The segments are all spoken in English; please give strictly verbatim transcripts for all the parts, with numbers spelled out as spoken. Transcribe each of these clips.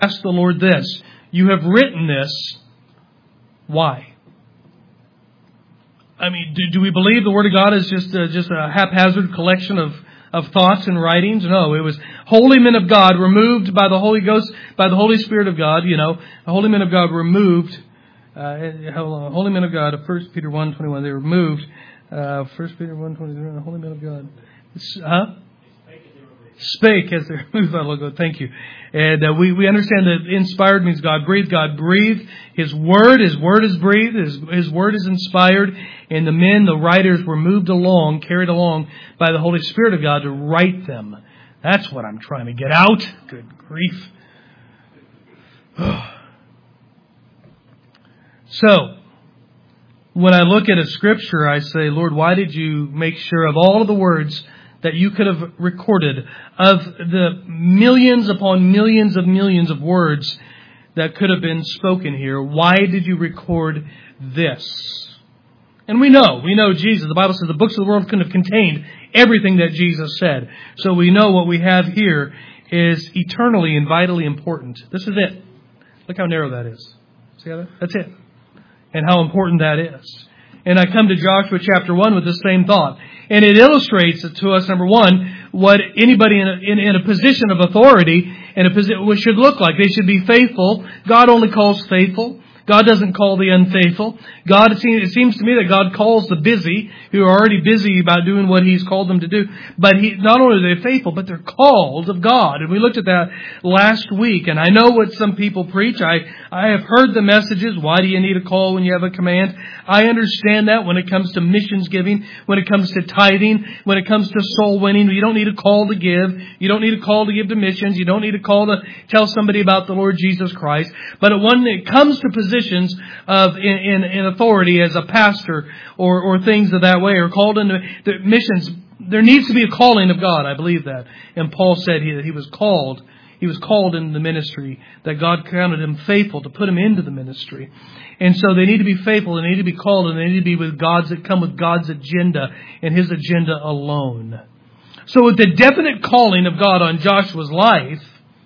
asked the Lord this, "You have written this. Why?" I mean, do, do we believe the Word of God is just a, just a haphazard collection of, of thoughts and writings? No, it was holy men of God removed by the Holy Ghost, by the Holy Spirit of God. You know, the holy men of God removed. Uh, holy men of God, First Peter one twenty-one. They were moved. Uh, First Peter one twenty-one. Holy men of God. Huh? Spake as they moved by the Lord. Thank you. And uh, we, we understand that inspired means God breathed. God breathed His Word. His Word is breathed. His, His Word is inspired. And the men, the writers, were moved along, carried along by the Holy Spirit of God to write them. That's what I'm trying to get out. Good grief. So, when I look at a scripture, I say, Lord, why did you make sure of all of the words that you could have recorded, of the millions upon millions of millions of words that could have been spoken here? Why did you record this? And we know, we know Jesus. The Bible says the books of the world couldn't have contained everything that Jesus said. So we know what we have here is eternally and vitally important. This is it. Look how narrow that is. See how that? That's it. And how important that is. And I come to Joshua chapter one with the same thought. And it illustrates to us, number one, what anybody in a, in, in a position of authority in a position should look like. They should be faithful. God only calls faithful. God doesn't call the unfaithful. God, it seems to me that God calls the busy, who are already busy about doing what He's called them to do. But He, not only are they faithful, but they're called of God. And we looked at that last week. And I know what some people preach. I, I have heard the messages. Why do you need a call when you have a command? I understand that when it comes to missions giving, when it comes to tithing, when it comes to soul winning. You don't need a call to give. You don't need a call to give to missions. You don't need a call to tell somebody about the Lord Jesus Christ. But when it comes to positions of in, in, in authority as a pastor or, or things of that way, or called into the missions, there needs to be a calling of God. I believe that. And Paul said he, that he was called. He was called into the ministry, that God counted him faithful to put him into the ministry. And so they need to be faithful, they need to be called, and they need to be with God's, that come with God's agenda and His agenda alone. So with the definite calling of God on Joshua's life,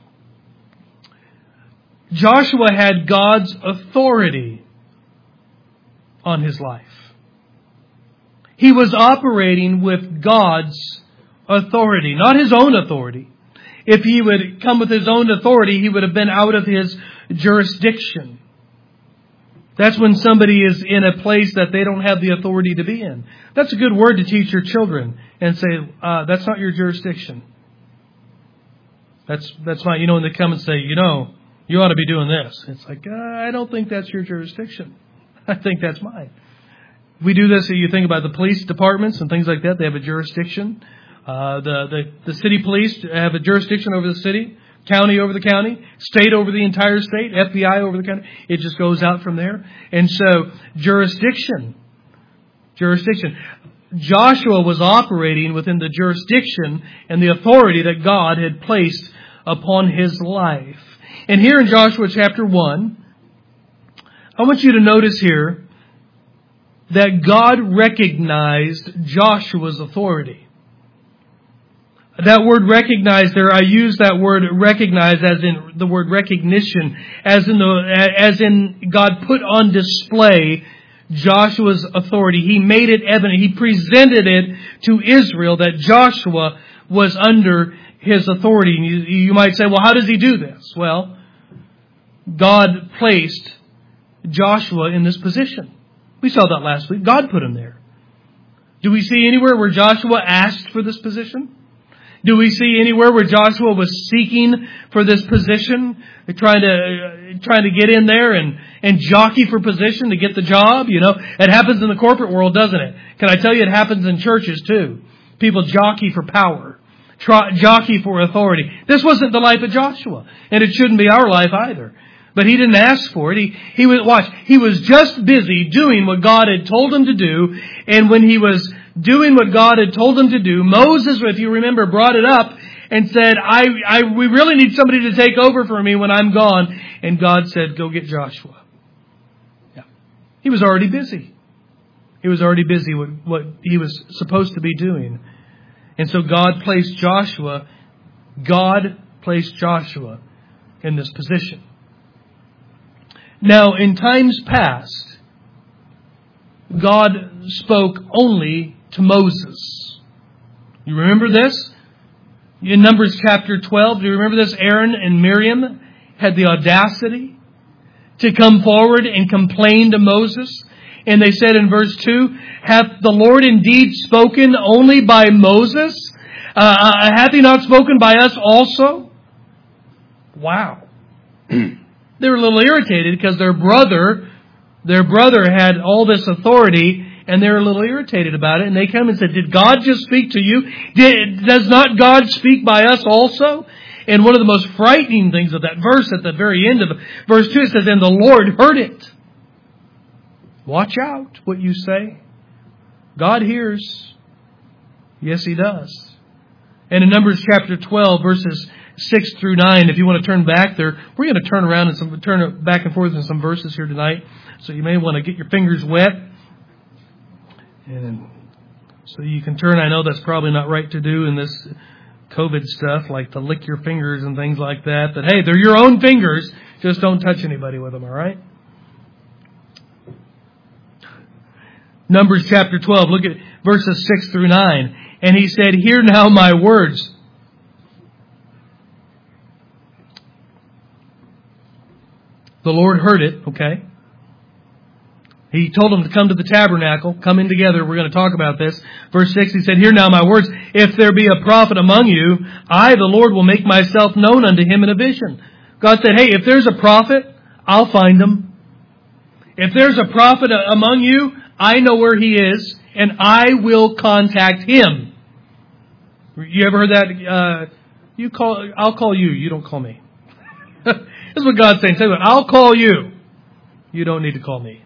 Joshua had God's authority on his life. He was operating with God's authority, not his own authority. If he would come with his own authority, he would have been out of his jurisdiction. That's when somebody is in a place that they don't have the authority to be in. That's a good word to teach your children and say, uh, that's not your jurisdiction. That's, that's not, you know, when they come and say, you know, you ought to be doing this. It's like, uh, I don't think that's your jurisdiction. I think that's mine. We do this, you think about the police departments and things like that. They have a jurisdiction. Uh, the, the, the city police have a jurisdiction over the city, county over the county, state over the entire state, F B I over the county. It just goes out from there. And so, jurisdiction. Jurisdiction. Joshua was operating within the jurisdiction and the authority that God had placed upon his life. And here in Joshua chapter one, I want you to notice here that God recognized Joshua's authority. That word recognize there, I use that word recognize as in the word recognition, as in the, as in God put on display Joshua's authority. He made it evident. He presented it to Israel that Joshua was under His authority. You, you might say, well, how does He do this? Well, God placed Joshua in this position. We saw that last week. God put him there. Do we see anywhere where Joshua asked for this position? Do we see anywhere where Joshua was seeking for this position, trying to uh, trying to get in there and, and jockey for position to get the job? You know, it happens in the corporate world, doesn't it? Can I tell you, it happens in churches too. People jockey for power, try, jockey for authority. This wasn't the life of Joshua, and it shouldn't be our life either. But he didn't ask for it. He, he was, watch, he was just busy doing what God had told him to do. And when he was doing what God had told him to do, Moses, if you remember, brought it up and said, I, I, we really need somebody to take over for me when I'm gone. And God said, go get Joshua. Yeah. He was already busy. He was already busy with what he was supposed to be doing. And so God placed Joshua, God placed Joshua in this position. Now, in times past, God spoke only to Moses. You remember this? In Numbers chapter twelve, do you remember this? Aaron and Miriam had the audacity to come forward and complain to Moses. And they said in verse two, hath the Lord indeed spoken only by Moses? Uh, hath He not spoken by us also? Wow. They were a little irritated because their brother, their brother had all this authority, and they were a little irritated about it. And they come and said, did God just speak to you? Did, does not God speak by us also? And one of the most frightening things of that verse at the very end of verse two, it says, and the Lord heard it. Watch out what you say. God hears. Yes, He does. And in Numbers chapter twelve, verses six through nine, if you want to turn back there, we're going to turn around and some, turn back and forth in some verses here tonight. So you may want to get your fingers wet. And so you can turn. I know that's probably not right to do in this COVID stuff, like to lick your fingers and things like that. But hey, they're your own fingers. Just don't touch anybody with them, all right? Numbers chapter twelve, look at verses six through nine. And he said, hear now my words. The Lord heard it, okay? He told them to come to the tabernacle, come in together. We're going to talk about this. Verse six, he said, hear now my words. If there be a prophet among you, I, the Lord, will make myself known unto him in a vision. God said, hey, if there's a prophet, I'll find him. If there's a prophet among you, I know where he is, and I will contact him. You ever heard that? Uh, you call, I'll call you. You don't call me. This is what God's saying. Say what? I'll call you. You don't need to call me.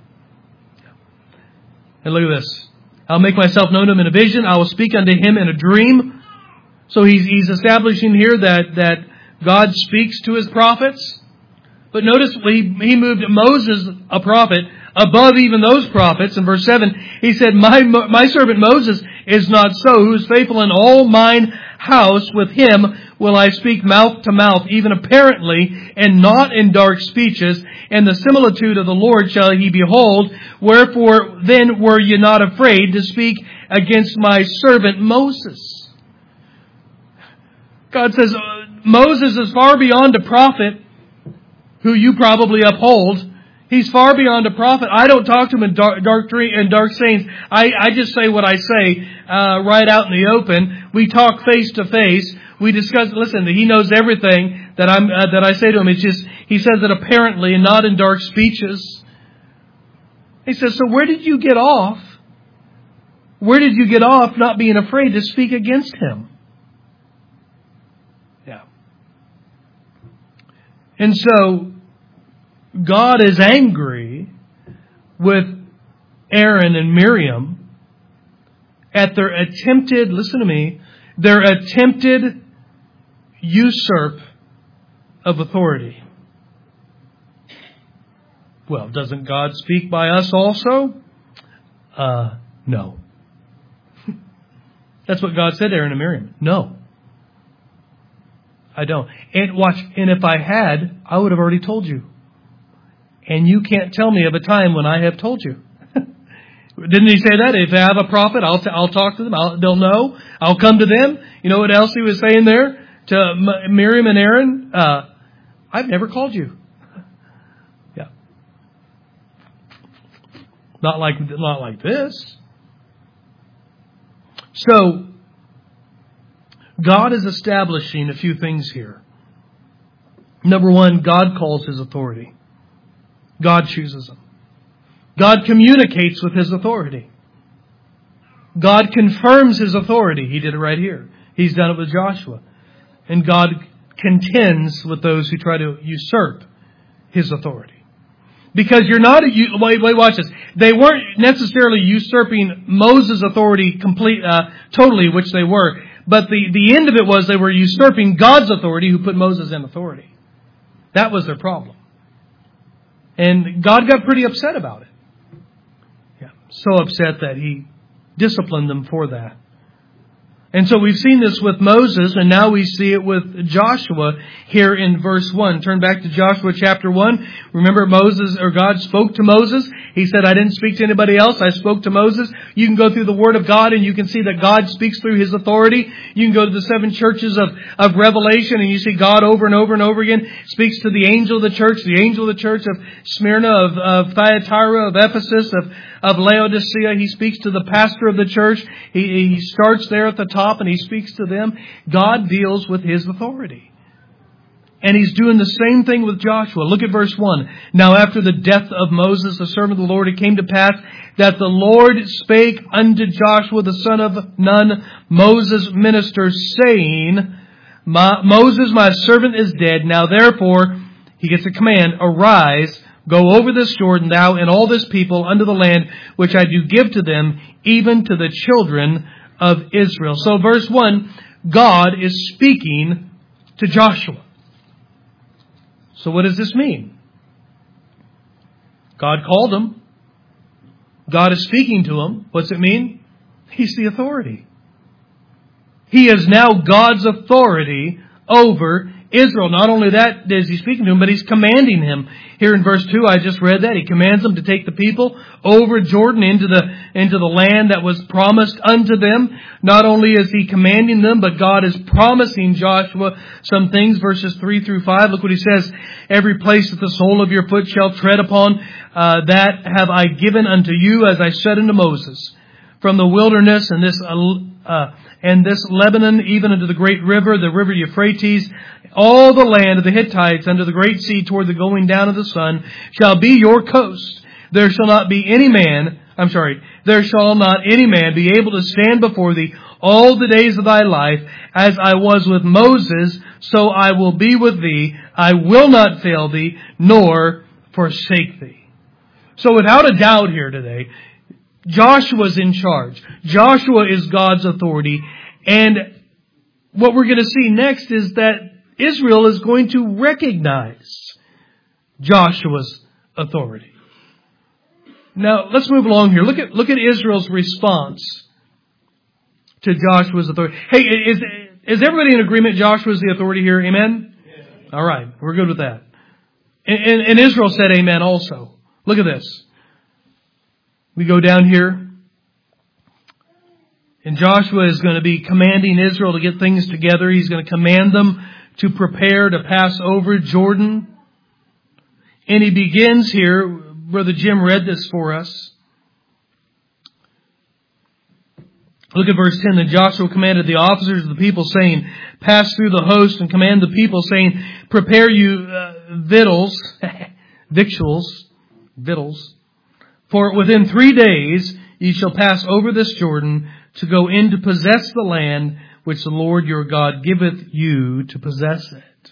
And look at this. I'll make myself known to him in a vision. I will speak unto him in a dream. So he's, he's establishing here that, that God speaks to his prophets. But notice he, he moved Moses, a prophet, above even those prophets. In verse seven, he said, my, my servant Moses is not so, who is faithful in all mine house. With him will I speak mouth to mouth, even apparently, and not in dark speeches. And the similitude of the Lord shall he behold. Wherefore then were ye not afraid to speak against my servant Moses? God says, Moses is far beyond a prophet who you probably uphold. He's far beyond a prophet. I don't talk to him in dark, dark dream and dark sayings. I, I just say what I say uh, right out in the open. We talk face to face. We discuss. Listen, he knows everything that I'm uh, that I say to him. It's just he says it apparently and not in dark speeches. He says, so where did you get off? Where did you get off not being afraid to speak against him? Yeah. And so God is angry with Aaron and Miriam at their attempted, listen to me, their attempted usurp of authority. Well, doesn't God speak by us also? Uh, no. That's what God said to Aaron and Miriam. No. I don't. And watch, and if I had, I would have already told you. And you can't tell me of a time when I have told you. Didn't he say that? If I have a prophet, I'll t- I'll talk to them. I'll, they'll know. I'll come to them. You know what else he was saying there to M- Miriam and Aaron? Uh, I've never called you. Yeah. Not like not like this. So God is establishing a few things here. Number one, God calls his authority. God chooses them. God communicates with his authority. God confirms his authority. He did it right here. He's done it with Joshua. And God contends with those who try to usurp his authority. Because you're not, a, wait, wait, watch this. They weren't necessarily usurping Moses' authority complete, uh, totally, which they were. But the, the end of it was they were usurping God's authority who put Moses in authority. That was their problem. And God got pretty upset about it. Yeah, so upset that he disciplined them for that. And so we've seen this with Moses, and now we see it with Joshua here in verse one. Turn back to Joshua chapter one. Remember Moses, or God spoke to Moses. He said, I didn't speak to anybody else. I spoke to Moses. You can go through the Word of God and you can see that God speaks through His authority. You can go to the seven churches of, of Revelation and you see God over and over and over again speaks to the angel of the church, the angel of the church of Smyrna, of, of Thyatira, of Ephesus, of of Laodicea. He speaks to the pastor of the church. He, he starts there at the top and he speaks to them. God deals with His authority. And He's doing the same thing with Joshua. Look at verse one. Now after the death of Moses, the servant of the Lord, it came to pass that the Lord spake unto Joshua, the son of Nun, Moses' minister, saying, Moses, my servant, is dead. Now therefore, he gets a command, arise, go over this Jordan, thou and all this people, unto the land which I do give to them, even to the children of Israel. So verse one, God is speaking to Joshua. So what does this mean? God called him. God is speaking to him. What's it mean? He's the authority. He is now God's authority over Israel. Not only that is He speaking to him, but He's commanding him. Here in verse two, I just read that. He commands them to take the people over Jordan into the, into the land that was promised unto them. Not only is He commanding them, but God is promising Joshua some things. Verses three through five, look what He says. Every place that the sole of your foot shall tread upon, uh, that have I given unto you, as I said unto Moses. From the wilderness and this, uh, and this Lebanon, even unto the great river, the river Euphrates, all the land of the Hittites under the great sea toward the going down of the sun shall be your coast. There shall not be any man, I'm sorry, there shall not any man be able to stand before thee all the days of thy life. As I was with Moses, so I will be with thee. I will not fail thee, nor forsake thee. So without a doubt here today, Joshua's in charge. Joshua is God's authority. And what we're going to see next is that Israel is going to recognize Joshua's authority. Now, let's move along here. Look at, look at Israel's response to Joshua's authority. Hey, is, is everybody in agreement Joshua's the authority here? Amen? Yes. All right. We're good with that. And, and, and Israel said amen also. Look at this. We go down here. And Joshua is going to be commanding Israel to get things together. He's going to command them to prepare to pass over Jordan. And he begins here, Brother Jim read this for us. Look at verse ten. Then Joshua commanded the officers of the people, saying, pass through the host and command the people, saying, prepare you uh, victuals, victuals, victuals, for within three days ye shall pass over this Jordan to go in to possess the land which the Lord your God giveth you to possess it.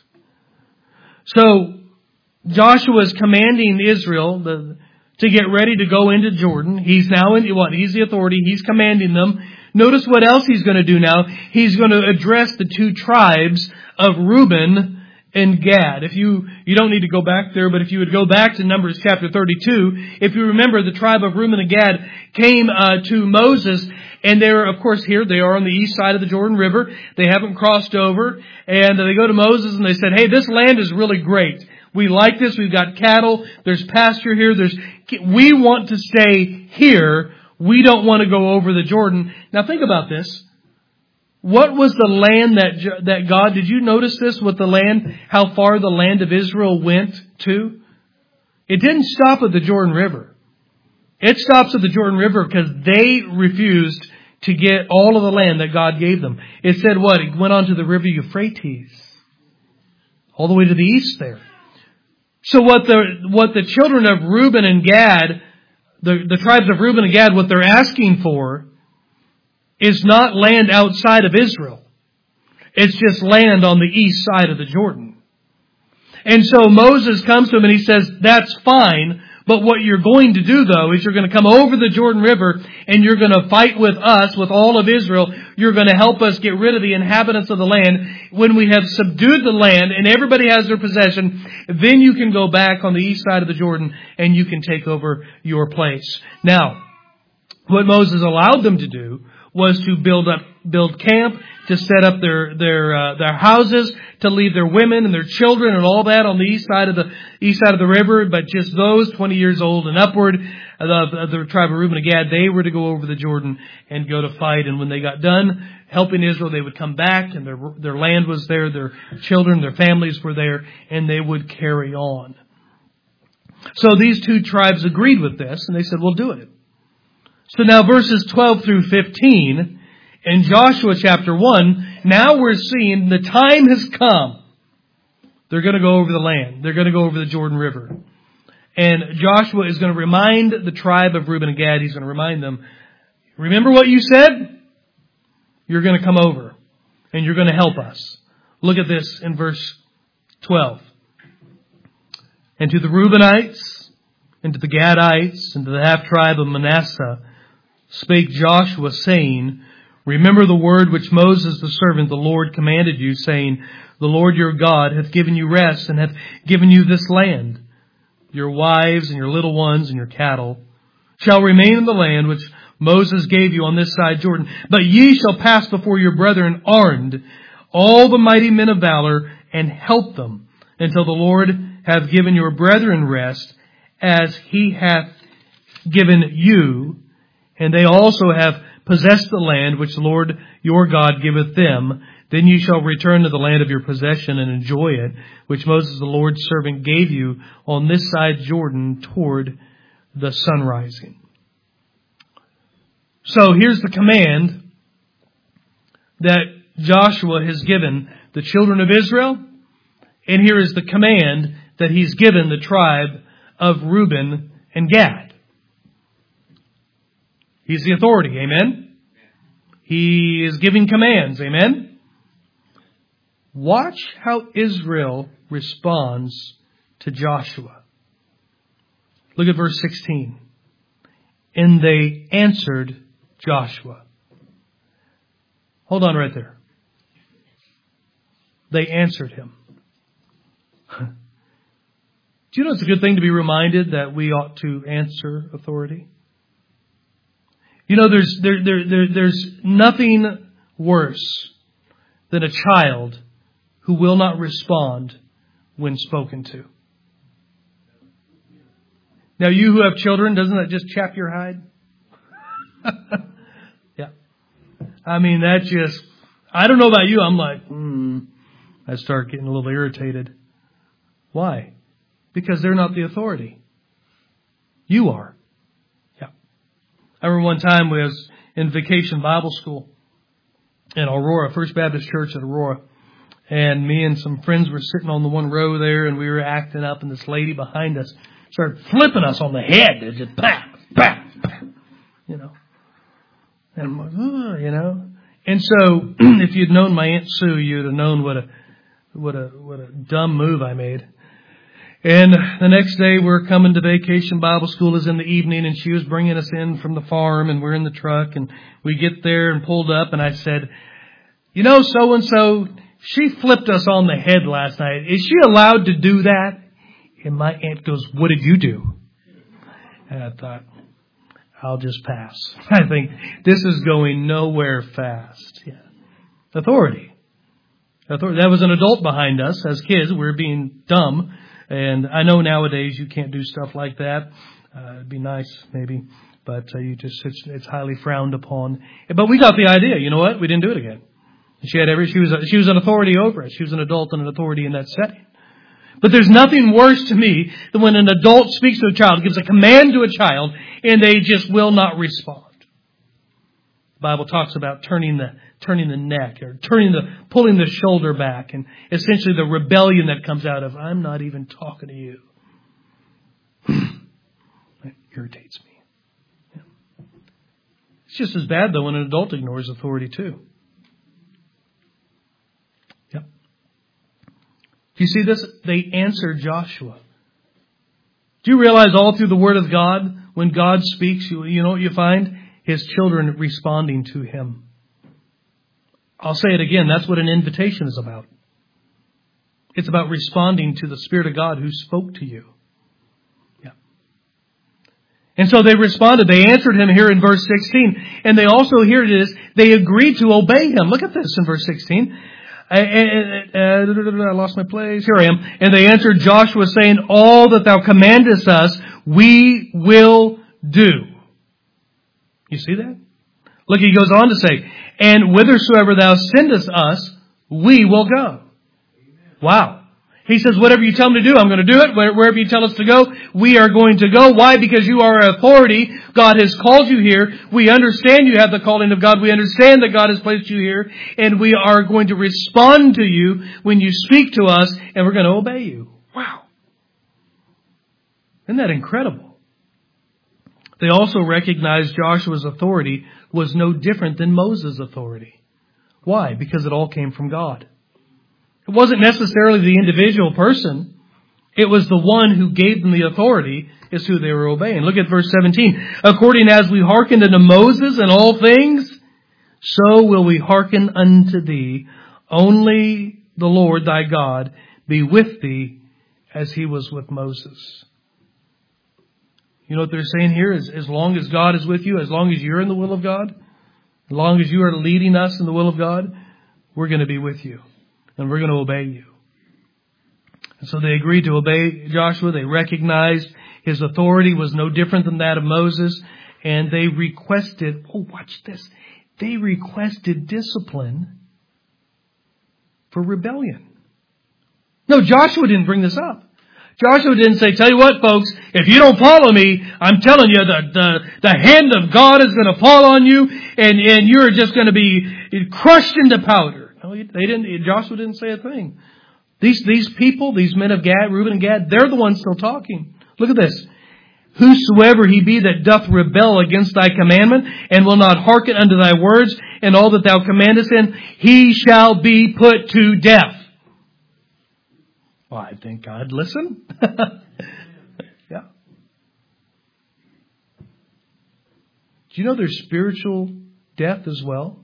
So, Joshua is commanding Israel the, to get ready to go into Jordan. He's now in what? He's the authority. He's commanding them. Notice what else he's going to do now. He's going to address the two tribes of Reuben and Gad. If you, you don't need to go back there, but if you would go back to Numbers chapter thirty-two, if you remember, the tribe of Reuben and Gad came uh, to Moses, and they're, of course, here. They are on the east side of the Jordan River. They haven't crossed over, and they go to Moses and they said, hey, this land is really great. We like this. We've got cattle. There's pasture here. There's, we want to stay here. We don't want to go over the Jordan. Now think about this. What was the land that, that God, did you notice this with the land, how far the land of Israel went to? It didn't stop at the Jordan River. It stops at the Jordan River because they refused to get all of the land that God gave them. It said what? It went on to the river Euphrates. All the way to the east there. So what the, what the children of Reuben and Gad, the, the tribes of Reuben and Gad, what they're asking for is not land outside of Israel. It's just land on the east side of the Jordan. And so Moses comes to him and he says, that's fine, but what you're going to do though is you're going to come over the Jordan River and you're going to fight with us, with all of Israel. You're going to help us get rid of the inhabitants of the land. When we have subdued the land and everybody has their possession, then you can go back on the east side of the Jordan and you can take over your place. Now, what Moses allowed them to do was to build up build camp, to set up their their uh, their houses, to leave their women and their children and all that on the east side of the east side of the river. But just those twenty years old and upward of the, of the tribe of Reuben and Gad, they were to go over the Jordan and go to fight. And when they got done helping Israel, they would come back, and their their land was there, their children, their families were there, and they would carry on. So these two tribes agreed with this, and they said, "We'll do it." So now verses twelve through fifteen in Joshua chapter one, now we're seeing the time has come. They're going to go over the land. They're going to go over the Jordan River. And Joshua is going to remind the tribe of Reuben and Gad, he's going to remind them, remember what you said? You're going to come over and you're going to help us. Look at this in verse twelve. And to the Reubenites, and to the Gadites, and to the half-tribe of Manasseh, spake Joshua, saying, remember the word which Moses the servant, the Lord, commanded you, saying, the Lord your God hath given you rest, and hath given you this land. Your wives, and your little ones, and your cattle shall remain in the land which Moses gave you on this side Jordan. But ye shall pass before your brethren armed, all the mighty men of valor, and help them, until the Lord have given your brethren rest, as he hath given you, and they also have possessed the land which the Lord your God giveth them. Then you shall return to the land of your possession and enjoy it, which Moses the Lord's servant gave you on this side Jordan toward the sun rising. So here's the command that Joshua has given the children of Israel, and here is the command that he's given the tribe of Reuben and Gad. He's the authority, amen? He is giving commands, amen? Watch how Israel responds to Joshua. Look at verse sixteen. And they answered Joshua. Hold on right there. They answered him. Do you know it's a good thing to be reminded that we ought to answer authority? You know, there's there, there, there there's nothing worse than a child who will not respond when spoken to. Now, you who have children, doesn't that just chap your hide? Yeah. I mean, that just, I don't know about you, I'm like, hmm, I start getting a little irritated. Why? Because they're not the authority. You are. Yeah. I remember one time we was in vacation Bible school in Aurora, First Baptist Church at Aurora. And me and some friends were sitting on the one row there, and we were acting up, and this lady behind us started flipping us on the head. It just bam, bam, bam, you know. And I'm like, oh, you know. And so, if you'd known my Aunt Sue, you'd have known what a what a what a dumb move I made. And the next day, we're coming to vacation Bible school is in the evening, and she was bringing us in from the farm, and we're in the truck, and we get there and pulled up, and I said, you know, so and so, she flipped us on the head last night. Is she allowed to do that? And my aunt goes, what did you do? And I thought, I'll just pass. I think this is going nowhere fast. Yeah. Authority. Authority. That was an adult behind us as kids. We were being dumb. And I know nowadays you can't do stuff like that. Uh, it'd be nice, maybe. But uh, you just it's, it's highly frowned upon. But we got the idea. You know what? We didn't do it again. She had every. She was. A, she was an authority over us. She was an adult and an authority in that setting. But there's nothing worse to me than when an adult speaks to a child, gives a command to a child, and they just will not respond. The Bible talks about turning the turning the neck or turning the pulling the shoulder back, and essentially the rebellion that comes out of I'm not even talking to you. That irritates me. Yeah. It's just as bad though when an adult ignores authority too. Do you see this? They answered Joshua. Do you realize all through the Word of God, when God speaks, you, you know what you find? His children responding to Him. I'll say it again. That's what an invitation is about. It's about responding to the Spirit of God who spoke to you. Yeah. And so they responded. They answered him here in verse sixteen. And they also, here it is, they agreed to obey him. Look at this in verse sixteen. I, I, I lost my place. Here I am. And they answered Joshua, saying, all that thou commandest us, we will do. You see that? Look, he goes on to say, and whithersoever thou sendest us, we will go. Wow. He says, whatever you tell me to do, I'm going to do it. Wherever you tell us to go, we are going to go. Why? Because you are authority. God has called you here. We understand you have the calling of God. We understand that God has placed you here. And we are going to respond to you when you speak to us, and we're going to obey you. Wow. Isn't that incredible? They also recognized Joshua's authority was no different than Moses' authority. Why? Because it all came from God. It wasn't necessarily the individual person. It was the one who gave them the authority is who they were obeying. Look at verse seventeen. According as we hearkened unto Moses in all things, so will we hearken unto thee. Only the Lord thy God be with thee as he was with Moses. You know what they're saying here is as long as God is with you, as long as you're in the will of God, as long as you are leading us in the will of God, we're going to be with you. And we're going to obey you. And so they agreed to obey Joshua. They recognized his authority was no different than that of Moses. And they requested, oh, watch this. They requested discipline for rebellion. No, Joshua didn't bring this up. Joshua didn't say, tell you what, folks, if you don't follow me, I'm telling you, the, the, the hand of God is going to fall on you, and, and you're just going to be crushed into powder. No, they didn't. Joshua didn't say a thing. These, these people, these men of Gad, Reuben and Gad, they're the ones still talking. Look at this. Whosoever he be that doth rebel against thy commandment, and will not hearken unto thy words, and all that thou commandest him, he shall be put to death. Well, I think God listen. Yeah. Do you know there's spiritual death as well?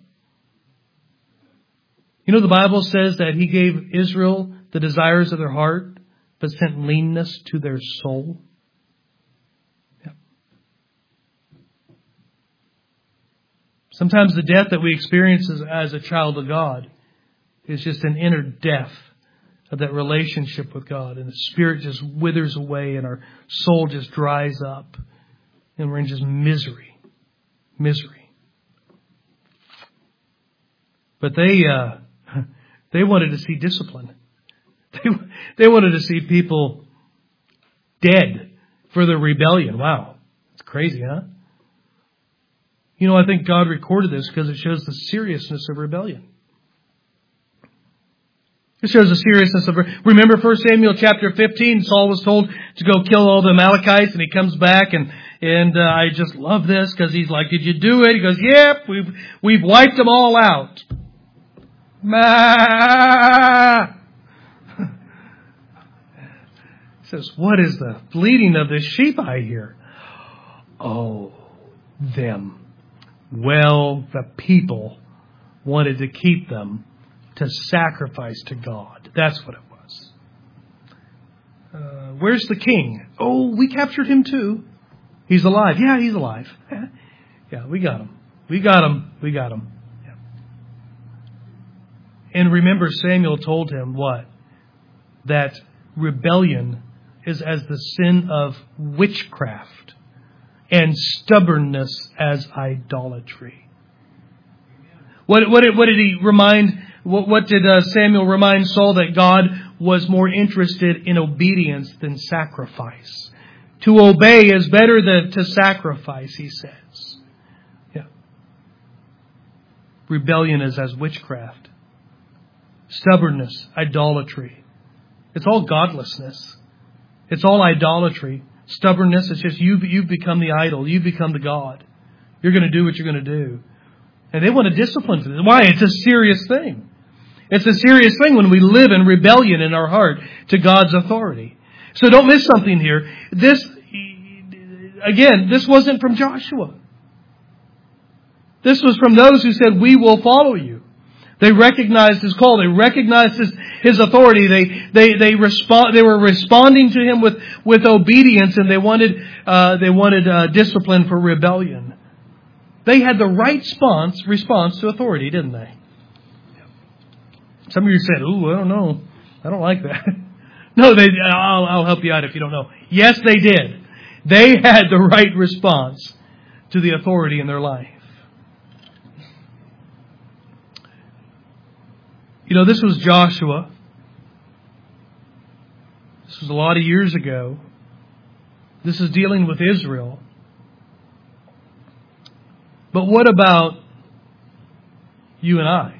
You know, the Bible says that he gave Israel the desires of their heart, but sent leanness to their soul. Yeah. Sometimes the death that we experience as, as a child of God is just an inner death of that relationship with God. And the spirit just withers away and our soul just dries up. And we're in just misery. Misery. But they... Uh, They wanted to see discipline. They, they wanted to see people dead for their rebellion. Wow. It's crazy, huh? You know, I think God recorded this because it shows the seriousness of rebellion. It shows the seriousness of... Remember First Samuel chapter fifteen, Saul was told to go kill all the Amalekites, and he comes back, and and uh, I just love this because he's like, did you do it? He goes, yep, we've, we've wiped them all out. Ma! He says, what is the bleating of the sheep I hear? Oh, them. Well, the people wanted to keep them to sacrifice to God. That's what it was. Uh, where's the king? Oh, we captured him too. He's alive. Yeah, he's alive. Yeah, we got him. We got him. We got him. And remember, Samuel told him what? That rebellion is as the sin of witchcraft and stubbornness as idolatry. What, what, did, what did he remind, what, what did uh, Samuel remind Saul? That God was more interested in obedience than sacrifice. To obey is better than to sacrifice, he says. Yeah. Rebellion is as witchcraft. Stubbornness, idolatry. It's all godlessness. It's all idolatry. Stubbornness, it's just you, you've become the idol. You've become the God. You're going to do what you're going to do. And they want to discipline for this. Why? It's a serious thing. It's a serious thing when we live in rebellion in our heart to God's authority. So don't miss something here. This, again, this wasn't from Joshua. This was from those who said, we will follow you. They recognized His call. They recognized His, His authority. They, they, they respond, they were responding to Him with, with obedience, and they wanted, uh, they wanted, uh, discipline for rebellion. They had the right response, response to authority, didn't they? Some of you said, ooh, I don't know. I don't like that. No, they, I'll, I'll help you out if you don't know. Yes, they did. They had the right response to the authority in their life. You know, this was Joshua. This was a lot of years ago. This is dealing with Israel. But what about you and I?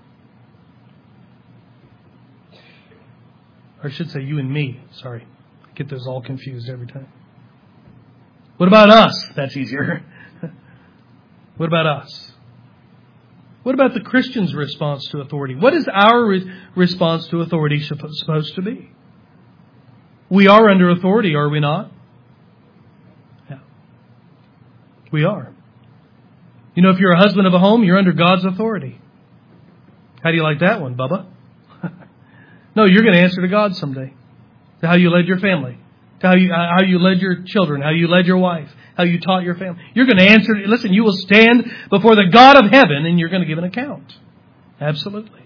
Or I should say you and me. Sorry. I get those all confused every time. What about us? That's easier. What about us? What about the Christian's response to authority? What is our re- response to authority supposed to be? We are under authority, are we not? Yeah. We are. You know, if you're a husband of a home, you're under God's authority. How do you like that one, Bubba? No, you're going to answer to God someday. To how you led your family. To how you, how you led your children. How you led your wife. How you taught your family. You're going to answer. Listen, you will stand before the God of heaven and you're going to give an account. Absolutely.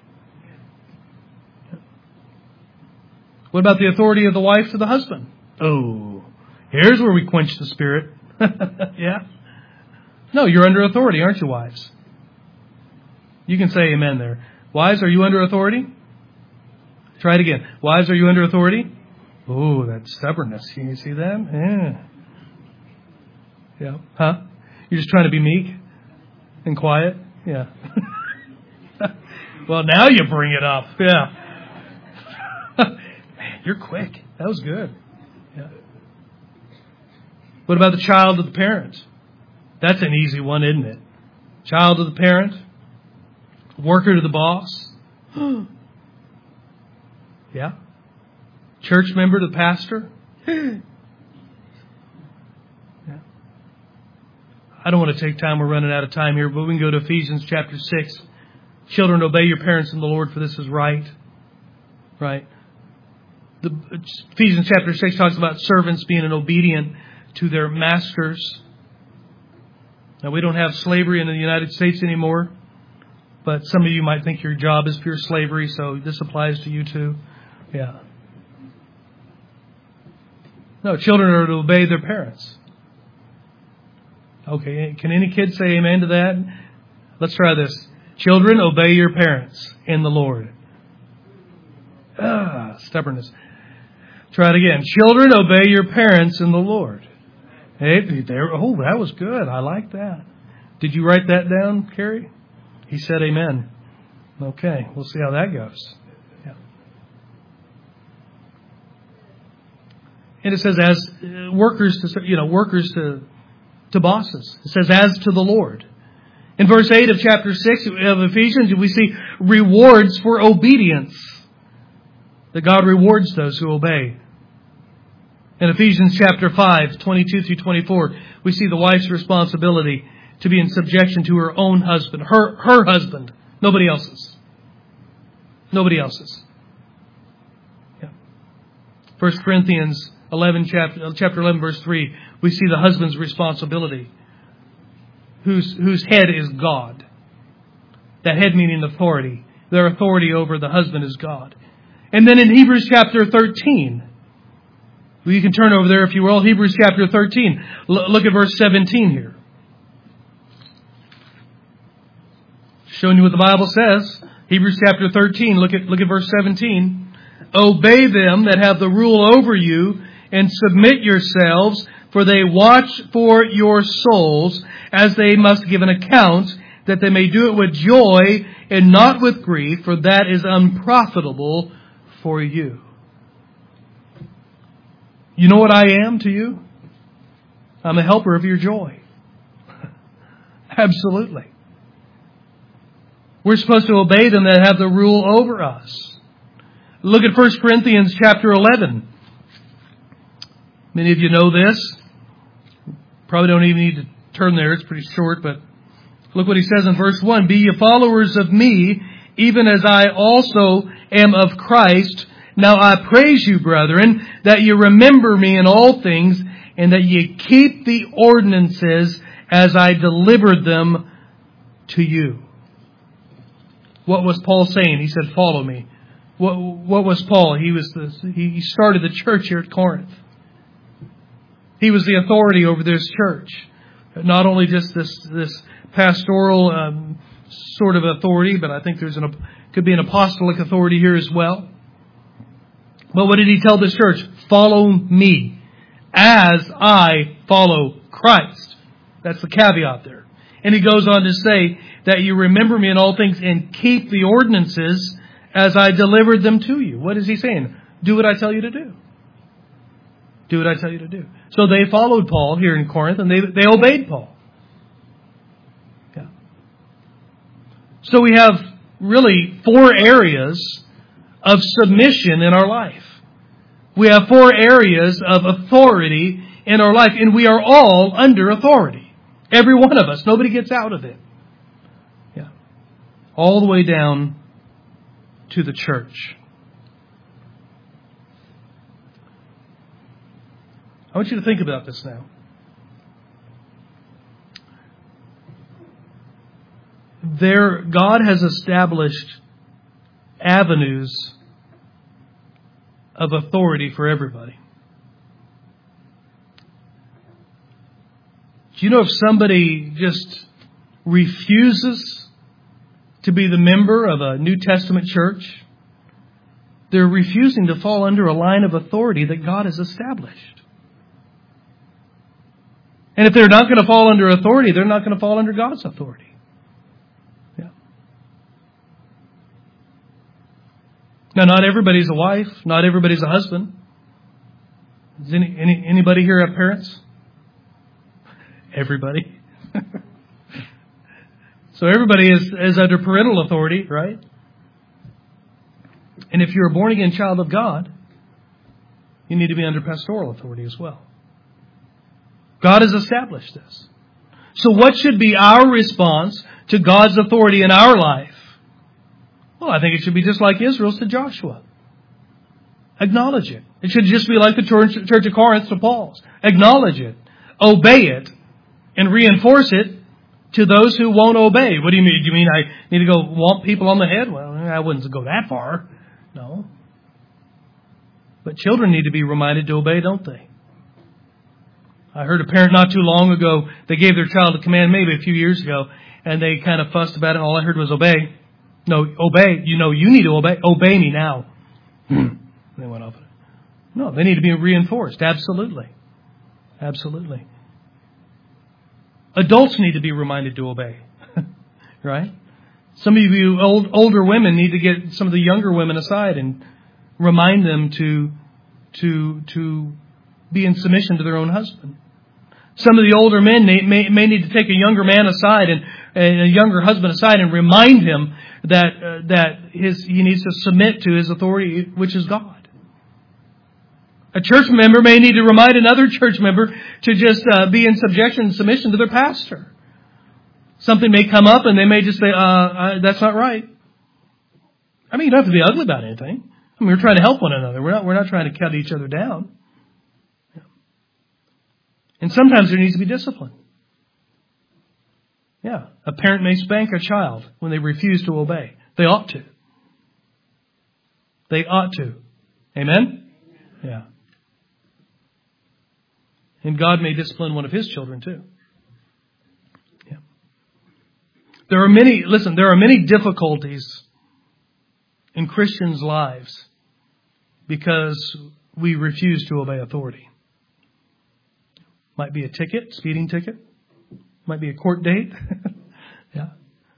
What about the authority of the wife to the husband? Oh, here's where we quench the spirit. Yeah? No, you're under authority, aren't you, wives? You can say amen there. Wives, are you under authority? Try it again. Wives, are you under authority? Oh, that stubbornness. Can you see that? Yeah. Yeah. Huh? You're just trying to be meek and quiet? Yeah. Well, now you bring it up. Yeah. Man, you're quick. That was good. Yeah. What about the child of the parent? That's an easy one, isn't it? Child of the parent. Worker to the boss. Yeah. Church member to the pastor. I don't want to take time. We're running out of time here, but we can go to Ephesians chapter six. Children, obey your parents in the Lord, for this is right. Right. The Ephesians chapter six talks about servants being obedient to their masters. Now, we don't have slavery in the United States anymore, but some of you might think your job is pure slavery, so this applies to you too. Yeah. No, children are to obey their parents. Okay, can any kid say amen to that? Let's try this. Children, obey your parents in the Lord. Ah, stubbornness. Try it again. Children, obey your parents in the Lord. Hey, there. Oh, that was good. I like that. Did you write that down, Carrie? He said amen. Okay, we'll see how that goes. Yeah. And it says as workers to, you know, workers to, to bosses. It says as to the Lord. In verse eight of chapter six of Ephesians, we see rewards for obedience. That God rewards those who obey. In Ephesians chapter five, twenty-two through twenty-four, we see the wife's responsibility to be in subjection to her own husband. Her, her husband. Nobody else's. Nobody else's. Yeah. First Corinthians eleven, chapter, chapter eleven, verse three, we see the husband's responsibility. Whose, whose head is God. That head meaning authority. Their authority over the husband is God. And then in Hebrews chapter thirteen, well, you can turn over there if you will. Hebrews chapter thirteen. L- look at verse seventeen here. Showing you what the Bible says. Hebrews chapter thirteen. Look at, look at verse seventeen. Obey them that have the rule over you and submit yourselves, for they watch for your souls as they must give an account, that they may do it with joy and not with grief, for that is unprofitable for you. You know what I am to you? I'm a helper of your joy. Absolutely. We're supposed to obey them that have the rule over us. Look at First Corinthians chapter eleven. Many of you know this. Probably don't even need to turn there. It's pretty short, but look what he says in verse one. Be ye followers of me even as I also am of Christ. Now I praise you, brethren, that you remember me in all things, and that ye keep the ordinances as I delivered them to you. What was Paul saying? He said, follow me. What, what was Paul? He was the, he started the church here at Corinth. He was the authority over this church. Not only just this, this pastoral um, sort of authority, but I think there's an could be an apostolic authority here as well. But what did he tell this church? Follow me as I follow Christ. That's the caveat there. And he goes on to say that you remember me in all things and keep the ordinances as I delivered them to you. What is he saying? Do what I tell you to do. Do what I tell you to do. So they followed Paul here in Corinth, and they they obeyed Paul. Yeah. So we have really four areas of submission in our life. We have four areas of authority in our life, and we are all under authority. Every one of us. Nobody gets out of it. Yeah. All the way down to the church. I want you to think about this now. There, God has established avenues of authority for everybody. Do you know if somebody just refuses to be the member of a New Testament church, they're refusing to fall under a line of authority that God has established. And if they're not going to fall under authority, they're not going to fall under God's authority. Yeah. Now, not everybody's a wife. Not everybody's a husband. Does any, any anybody here have parents? Everybody. So everybody is, is under parental authority, right? And if you're a born-again child of God, you need to be under pastoral authority as well. God has established this. So what should be our response to God's authority in our life? Well, I think it should be just like Israel's to Joshua. Acknowledge it. It should just be like the church, church of Corinth to Paul's. Acknowledge it. Obey it. And reinforce it to those who won't obey. What do you mean? Do you mean I need to go whomp people on the head? Well, I wouldn't go that far. No. But children need to be reminded to obey, don't they? I heard a parent not too long ago, they gave their child a command maybe a few years ago, and they kind of fussed about it, and all I heard was obey. No, obey. You know, you need to obey. Obey me now. They went off. No, they need to be reinforced. Absolutely. Absolutely. Adults need to be reminded to obey. Right? Some of you old, older women need to get some of the younger women aside and remind them to, to, to be in submission to their own husband. Some of the older men may, may, may need to take a younger man aside and, and a younger husband aside and remind him that uh, that his he needs to submit to his authority, which is God. A church member may need to remind another church member to just uh, be in subjection and submission to their pastor. Something may come up and they may just say, uh, uh, that's not right. I mean, you don't have to be ugly about anything. I mean, we're trying to help one another. We're not, we're not trying to cut each other down. And sometimes there needs to be discipline. Yeah. A parent may spank a child when they refuse to obey. They ought to. They ought to. Amen? Yeah. And God may discipline one of His children too. Yeah. There are many, listen, there are many difficulties in Christians' lives because we refuse to obey authority. Might be a ticket, speeding ticket. Might be a court date. Yeah.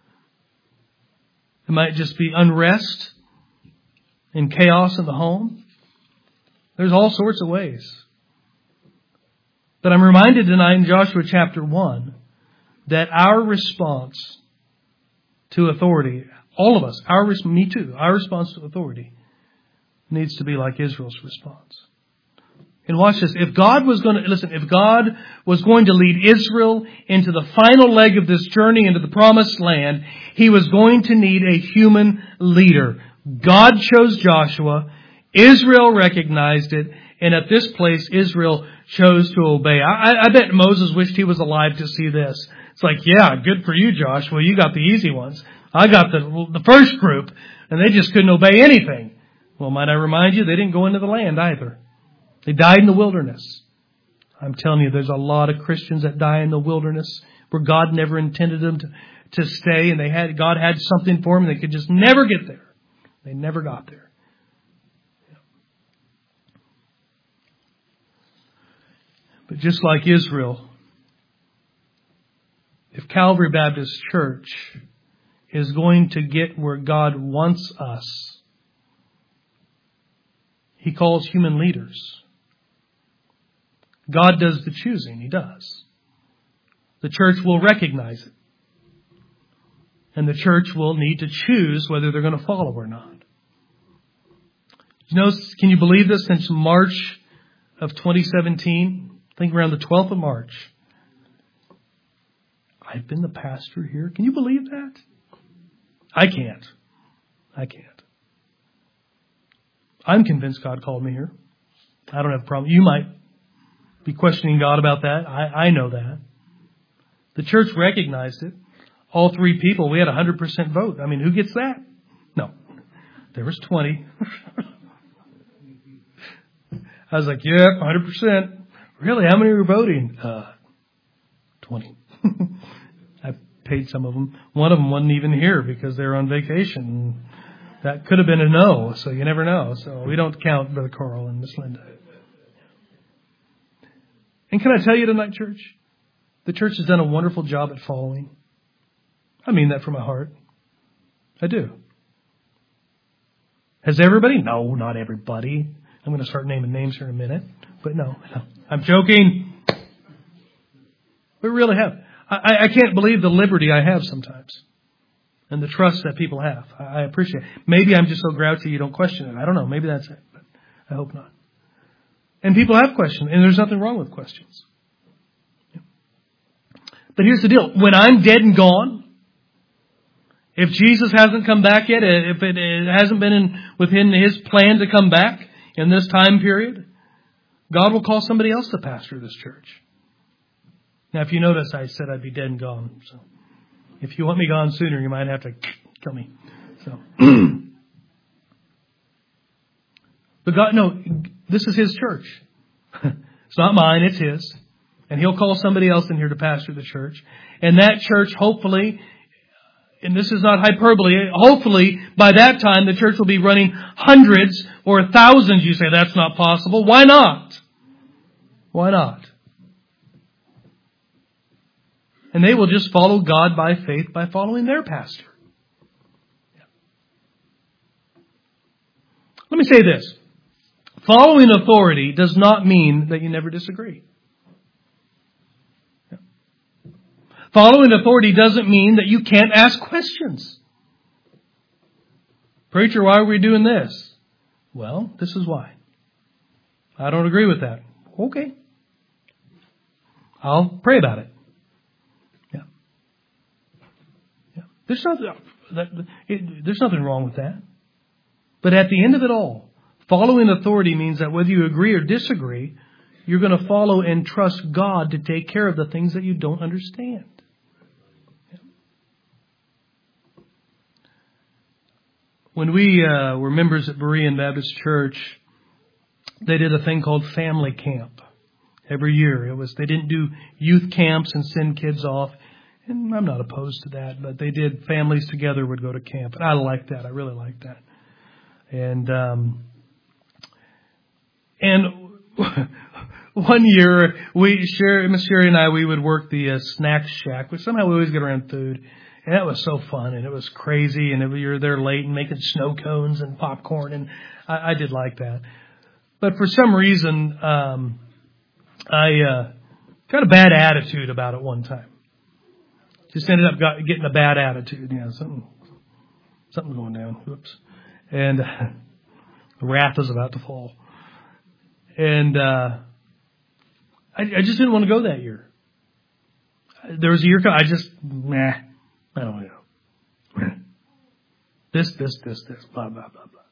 It might just be unrest and chaos in the home. There's all sorts of ways. But I'm reminded tonight in Joshua chapter one that our response to authority, all of us, our me too, our response to authority needs to be like Israel's response. And watch this. If God was going to, listen, if God was going to lead Israel into the final leg of this journey into the promised land, He was going to need a human leader. God chose Joshua. Israel recognized it. And at this place, Israel chose to obey. I, I bet Moses wished he was alive to see this. It's like, yeah, good for you, Joshua. You got the easy ones. I got the, the first group, and they just couldn't obey anything. Well, might I remind you, they didn't go into the land either. They died in the wilderness. I'm telling you, there's a lot of Christians that die in the wilderness where God never intended them to, to stay, and they had God had something for them. They could just never get there. They never got there. But just like Israel, if Calvary Baptist Church is going to get where God wants us, He calls human leaders. God does the choosing. He does. The church will recognize it. And the church will need to choose whether they're going to follow or not. You know, can you believe this? Since March of twenty seventeen, I think around the twelfth of March, I've been the pastor here. Can you believe that? I can't. I can't. I'm convinced God called me here. I don't have a problem. You might be questioning God about that. I, I know that. The church recognized it. All three people, we had a one hundred percent vote. I mean, who gets that? No. There was twenty. I was like, yeah, one hundred percent. Really? How many were voting? Uh, twenty. I paid some of them. One of them wasn't even here because they were on vacation. That could have been a no, so you never know. So we don't count Brother Carl and Miss Linda. And can I tell you tonight, church? The church has done a wonderful job at following. I mean that from my heart. I do. Has everybody? No, not everybody. I'm going to start naming names here in a minute. But no, no. I'm joking. We really have. I, I can't believe the liberty I have sometimes. And the trust that people have. I, I appreciate it. Maybe I'm just so grouchy you don't question it. I don't know. Maybe that's it. But I hope not. And people have questions. And there's nothing wrong with questions. But here's the deal. When I'm dead and gone, if Jesus hasn't come back yet, if it, it hasn't been in, within His plan to come back in this time period, God will call somebody else to pastor this church. Now, if you notice, I said I'd be dead and gone. So, if you want me gone sooner, you might have to kill me. So, but God, no, this is His church. It's not mine; it's His, and He'll call somebody else in here to pastor the church. And that church, hopefully, and this is not hyperbole, hopefully by that time the church will be running hundreds or thousands. You say that's not possible. Why not? Why not? And they will just follow God by faith by following their pastor. Yeah. Let me say this. Following authority does not mean that you never disagree. Yeah. Following authority doesn't mean that you can't ask questions. Preacher, why are we doing this? Well, this is why. I don't agree with that. Okay. I'll pray about it. Yeah. Yeah. There's nothing, that, it, there's nothing wrong with that. But at the end of it all, following authority means that whether you agree or disagree, you're going to follow and trust God to take care of the things that you don't understand. Yeah. When we uh, were members at Berean Baptist Church, they did a thing called family camp. Every year, it was they didn't do youth camps and send kids off, and I'm not opposed to that. But they did families together would go to camp, and I liked that. I really liked that. And um, and one year, we Sherry, Miss Sherry and I, we would work the uh, snack shack, which somehow we always get around food, and that was so fun, and it was crazy, and it, you're there late and making snow cones and popcorn, and I, I did like that. But for some reason. Um, I uh, got a bad attitude about it one time. Just ended up got, getting a bad attitude. You know, something, something going down. Whoops. And uh, the wrath is about to fall. And uh, I, I just didn't want to go that year. There was a year, I just, nah, I don't know. This, this, this, this, blah, blah, blah, blah.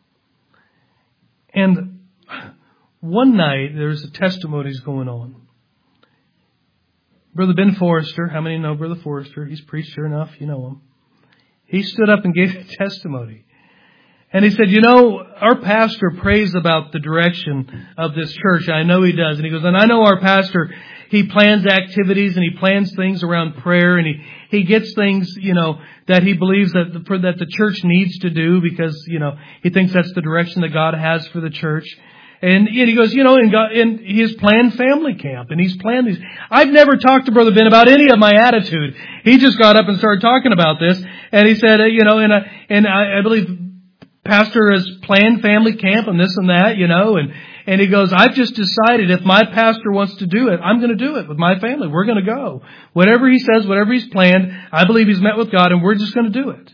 And one night, there's a testimonies going on. Brother Ben Forrester, how many know Brother Forrester? He's preached sure enough, you know him. He stood up and gave a testimony. And he said, you know, our pastor prays about the direction of this church. I know he does. And he goes, and I know our pastor, he plans activities and he plans things around prayer, and he, he gets things, you know, that he believes that the, that the church needs to do because, you know, he thinks that's the direction that God has for the church. And, and he goes, you know, and, God, and he's planned family camp, and he's planned these. I've never talked to Brother Ben about any of my attitude. He just got up and started talking about this, and he said, uh, you know, and, uh, and I, I believe pastor has planned family camp and this and that, you know, and, and he goes, I've just decided if my pastor wants to do it, I'm going to do it with my family. We're going to go. Whatever he says, whatever he's planned, I believe he's met with God, and we're just going to do it.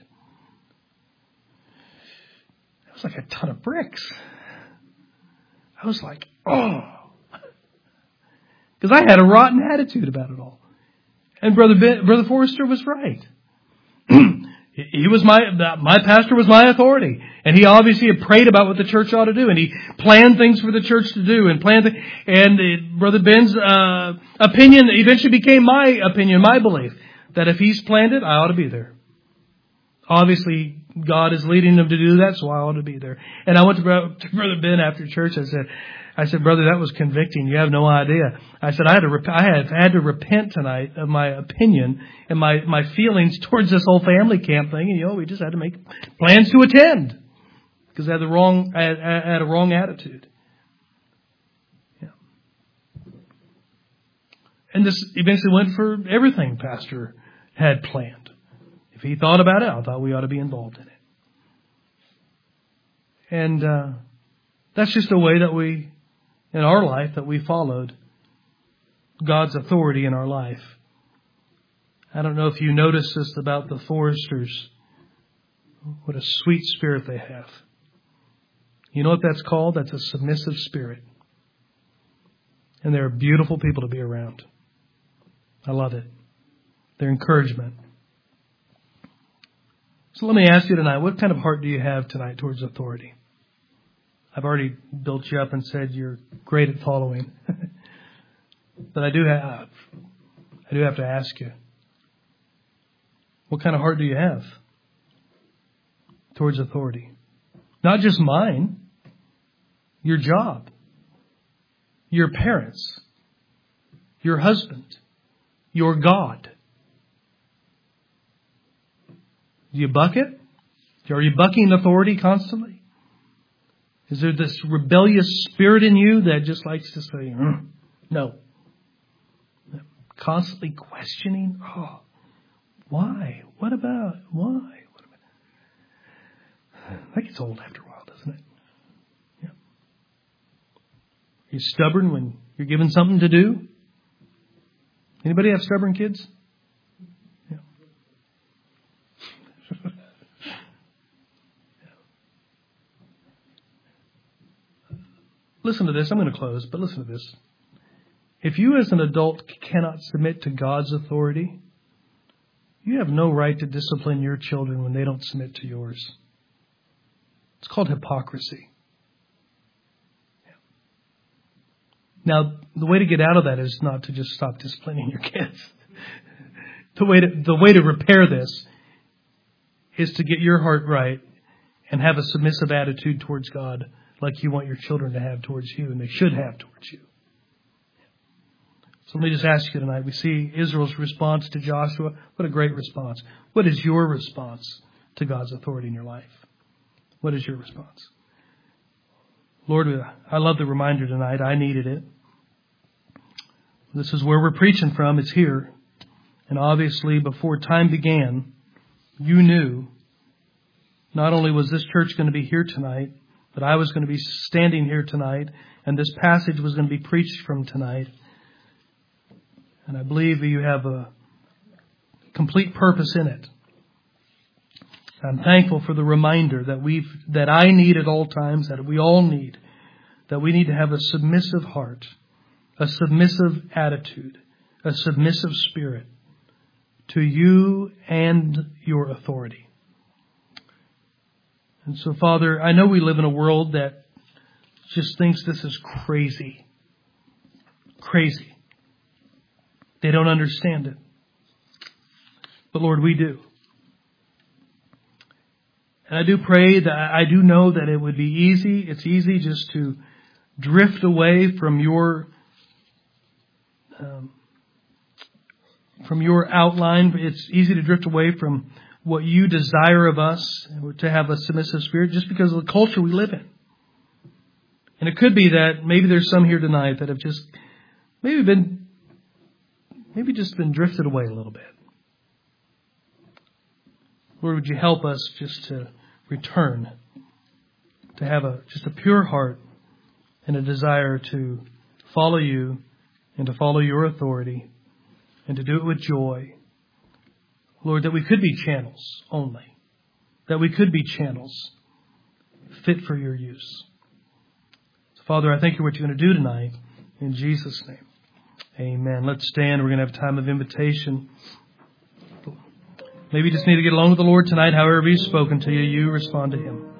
It was like a ton of bricks. I was like, oh. Because I had a rotten attitude about it all. And Brother Ben, Brother Forrester was right. He was my, my pastor was my authority. And he obviously had prayed about what the church ought to do. And he planned things for the church to do. And planned, th- and uh, Brother Ben's uh, opinion eventually became my opinion, my belief. That if he's planned it, I ought to be there. Obviously, God is leading them to do that, so I ought to be there. And I went to Brother Ben after church. I said, I said, brother, that was convicting. You have no idea. I said, I had to, rep- I had, I had to repent tonight of my opinion and my, my feelings towards this whole family camp thing. And, you know, we just had to make plans to attend because I had the wrong, I had, I had a wrong attitude. Yeah. And this eventually went for everything Pastor had planned. If he thought about it, I thought we ought to be involved in it. And uh, that's just a way that we, in our life, that we followed God's authority in our life. I don't know if you noticed this about the Forresters. What a sweet spirit they have. You know what that's called? That's a submissive spirit. And they're beautiful people to be around. I love it. Their encouragement. So let me ask you tonight, what kind of heart do you have tonight towards authority? I've already built you up and said you're great at following. But I do have, I do have to ask you, what kind of heart do you have towards authority? Not just mine, your job, your parents, your husband, your God. Do you buck it? Are you bucking authority constantly? Is there this rebellious spirit in you that just likes to say, mm, no? Constantly questioning, oh, why? What about? Why? What about? That gets old after a while, doesn't it? Yeah. Are you stubborn when you're given something to do? Anybody have stubborn kids? Yeah. Listen to this. I'm going to close, but listen to this. If you as an adult cannot submit to God's authority, you have no right to discipline your children when they don't submit to yours. It's called hypocrisy. Now, the way to get out of that is not to just stop disciplining your kids. The way to, the way to repair this is to get your heart right and have a submissive attitude towards God like you want your children to have towards you, and they should have towards you. So let me just ask you tonight. We see Israel's response to Joshua. What a great response. What is your response to God's authority in your life? What is your response? Lord, I love the reminder tonight. I needed it. This is where we're preaching from. It's here. And obviously, before time began, you knew not only was this church going to be here tonight, but I was going to be standing here tonight, and this passage was going to be preached from tonight. And I believe you have a complete purpose in it. I'm thankful for the reminder that we've that I need at all times, that we all need, that we need to have a submissive heart, a submissive attitude, a submissive spirit to you and your authority. And so, Father, I know we live in a world that just thinks this is crazy. Crazy. They don't understand it. But Lord, we do. And I do pray that I do know that it would be easy. It's easy just to drift away from your um, from your outline. It's easy to drift away from what you desire of us, to have a submissive spirit, just because of the culture we live in. And it could be that maybe there's some here tonight that have just maybe been maybe just been drifted away a little bit. Lord, would you help us just to return, to have a just a pure heart and a desire to follow you and to follow your authority and to do it with joy. Lord, that we could be channels only, that we could be channels fit for your use. So, Father, I thank you for what you're going to do tonight. In Jesus' name, amen. Let's stand. We're going to have a time of invitation. Maybe you just need to get along with the Lord tonight. However He's spoken to you, you respond to Him.